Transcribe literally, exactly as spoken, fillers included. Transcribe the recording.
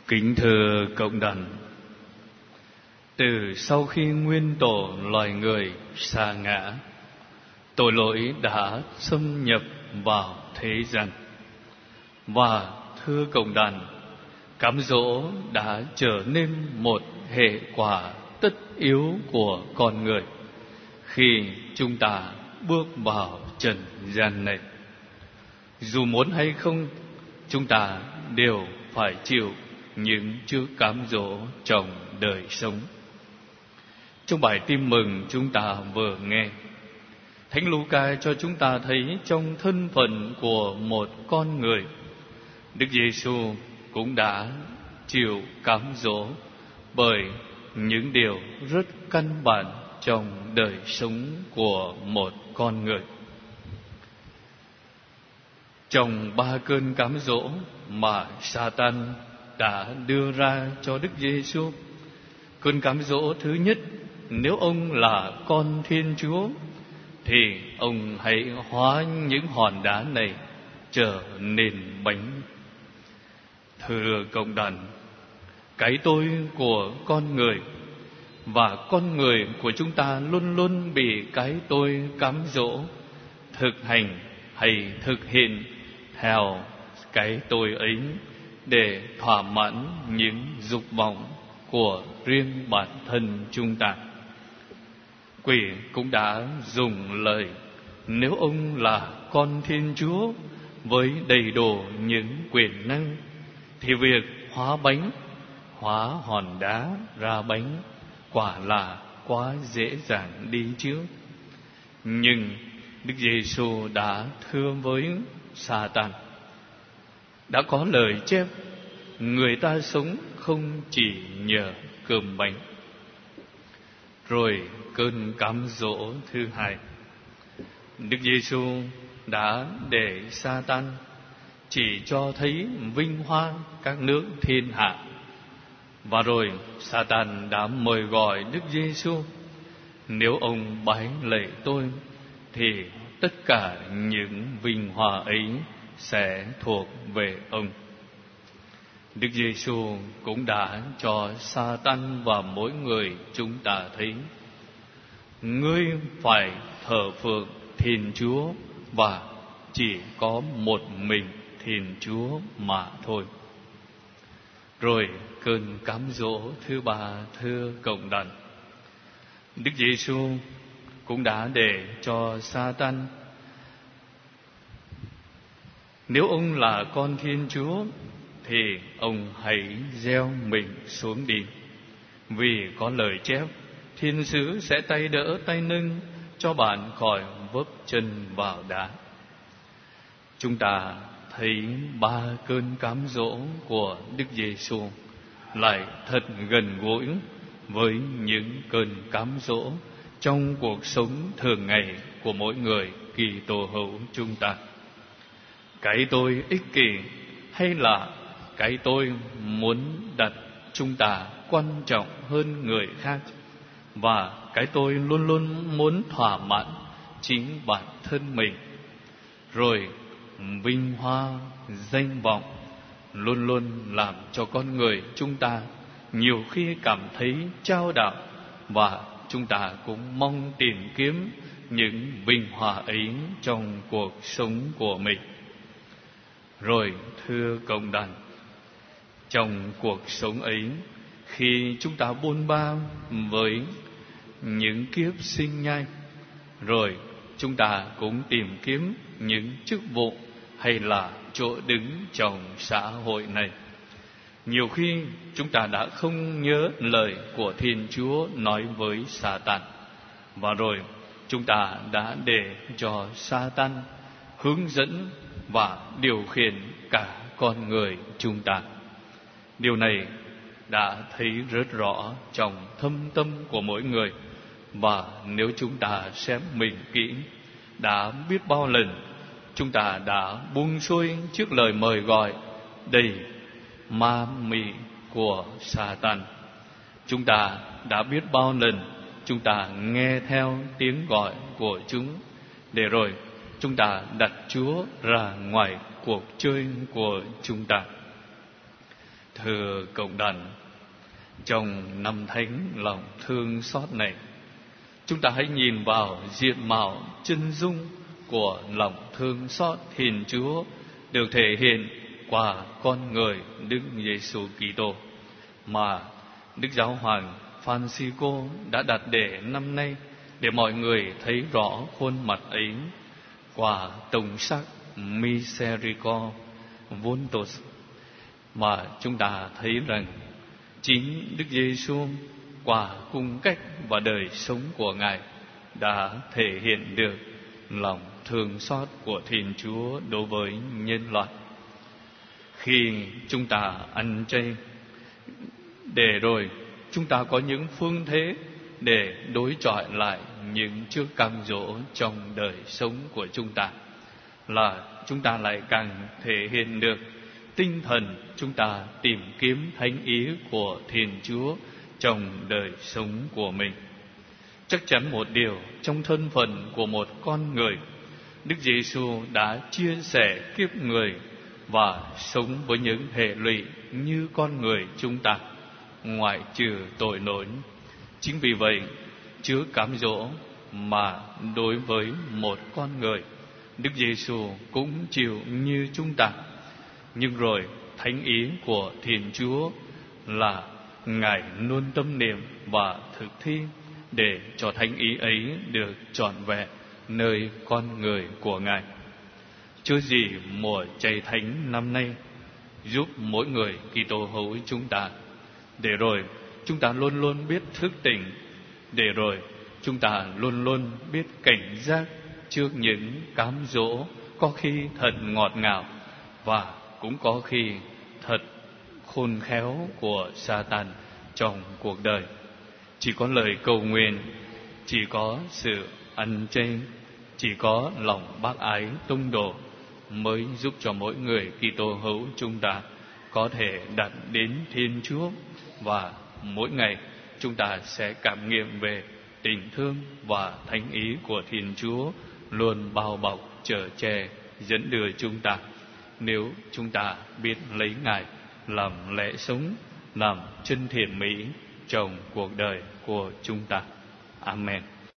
Kính thưa cộng đoàn, từ sau khi nguyên tổ loài người sa ngã, tội lỗi đã xâm nhập vào thế gian. Và thưa cộng đoàn, cám dỗ đã trở nên một hệ quả tất yếu của con người khi chúng ta bước vào trần gian này. Dù muốn hay không, chúng ta đều phải chịu những chữ cám dỗ trong đời sống. Trong bài tin mừng chúng ta vừa nghe, Thánh Luca cho chúng ta thấy trong thân phận của một con người, Đức Giêsu cũng đã chịu cám dỗ bởi những điều rất căn bản trong đời sống của một con người. Trong ba cơn cám dỗ mà Sa-tan đã đưa ra cho Đức Giêsu, cơn cám dỗ thứ nhất: nếu ông là con Thiên Chúa thì ông hãy hóa những hòn đá này trở nên bánh. Thưa cộng đoàn, cái tôi của con người và con người của chúng ta luôn luôn bị cái tôi cám dỗ thực hành hay thực hiện theo cái tôi ấy để thỏa mãn những dục vọng của riêng bản thân chúng ta. Quỷ cũng đã dùng lời nếu ông là con Thiên Chúa với đầy đủ những quyền năng thì việc hóa bánh, hóa hòn đá ra bánh quả là quá dễ dàng đi chứ. Nhưng Đức Giêsu đã thưa với Sa-tan: đã có lời chép, người ta sống không chỉ nhờ cơm bánh. Rồi cơn cám dỗ thứ hai, Đức Giêsu đã để Sa-tan chỉ cho thấy vinh hoa các nước thiên hạ. Và rồi Sa-tan đã mời gọi Đức Giêsu: nếu ông bái lạy tôi thì tất cả những vinh hoa ấy sẽ thuộc về ông. Đức Giêsu cũng đã cho Sa-tan và mỗi người chúng ta thấy: ngươi phải thờ phượng Thiên Chúa và chỉ có một mình Thiên Chúa mà thôi. Rồi cơn cám dỗ thứ ba, thưa cộng đoàn, Đức Giêsu cũng đã để cho Sa-tan: nếu ông là con Thiên Chúa thì ông hãy gieo mình xuống đi, vì có lời chép, thiên sứ sẽ tay đỡ tay nâng cho bạn khỏi vấp chân vào đá. Chúng ta thấy ba cơn cám dỗ của Đức Giêsu lại thật gần gũi với những cơn cám dỗ trong cuộc sống thường ngày của mỗi người Kitô hữu chúng ta. Cái tôi ích kỷ hay là cái tôi muốn đặt chúng ta quan trọng hơn người khác, và cái tôi luôn luôn muốn thỏa mãn chính bản thân mình. Rồi vinh hoa, danh vọng luôn luôn làm cho con người chúng ta nhiều khi cảm thấy chao đảo, và chúng ta cũng mong tìm kiếm những vinh hoa ấy trong cuộc sống của mình. Rồi thưa cộng đoàn, trong cuộc sống ấy, khi chúng ta bôn ba với những kiếp sinh nhai, rồi chúng ta cũng tìm kiếm những chức vụ hay là chỗ đứng trong xã hội này, nhiều khi chúng ta đã không nhớ lời của Thiên Chúa nói với Sa-tan, và rồi chúng ta đã để cho Sa-tan hướng dẫn và điều khiển cả con người chúng ta. Điều này đã thấy rất rõ trong thâm tâm của mỗi người, và nếu chúng ta xem mình kỹ, đã biết bao lần chúng ta đã buông xuôi trước lời mời gọi đầy ma mị của Sa-tan. Chúng ta đã biết bao lần chúng ta nghe theo tiếng gọi của chúng, để rồi chúng ta đặt Chúa ra ngoài cuộc chơi của chúng ta. Thưa cộng đoàn, trong năm thánh lòng thương xót này, chúng ta hãy nhìn vào diện mạo chân dung của lòng thương xót Thiên Chúa được thể hiện qua con người Đức Giêsu Kitô mà Đức Giáo hoàng Francisco đã đặt để năm nay, để mọi người thấy rõ khuôn mặt ấy qua tông sắc Misericordiae Vultus, mà chúng ta thấy rằng chính Đức Giêsu qua cung cách và đời sống của Ngài đã thể hiện được lòng thương xót của Thiên Chúa đối với nhân loại. Khi chúng ta ăn chay, để rồi chúng ta có những phương thế để đối chọi lại những trước cam dỗ trong đời sống của chúng ta, là chúng ta lại càng thể hiện được tinh thần chúng ta tìm kiếm thánh ý của Thiên Chúa trong đời sống của mình. Chắc chắn một điều, trong thân phận của một con người, Đức Giêsu đã chia sẻ kiếp người và sống với những hệ lụy như con người chúng ta, ngoại trừ tội lỗi. Chính vì vậy, trước cám dỗ mà đối với một con người, Đức Giêsu cũng chịu như chúng ta. Nhưng rồi thánh ý của Thiên Chúa là Ngài luôn tâm niệm và thực thi để cho thánh ý ấy được trọn vẹn nơi con người của Ngài. Chưa gì mùa chay thánh năm nay giúp mỗi người Kitô hữu chúng ta, để rồi chúng ta luôn luôn biết thức tỉnh, để rồi chúng ta luôn luôn biết cảnh giác trước những cám dỗ có khi thật ngọt ngào và cũng có khi thật khôn khéo của Sa-tan trong cuộc đời. Chỉ có lời cầu nguyện, chỉ có sự ăn chay, chỉ có lòng bác ái tông đồ mới giúp cho mỗi người Kitô hữu chúng ta có thể đặt đến Thiên Chúa, và mỗi ngày chúng ta sẽ cảm nghiệm về tình thương và thánh ý của Thiên Chúa luôn bao bọc, chở che, dẫn đưa chúng ta, nếu chúng ta biết lấy Ngài làm lẽ sống, làm chân thiện mỹ trong cuộc đời của chúng ta. Amen.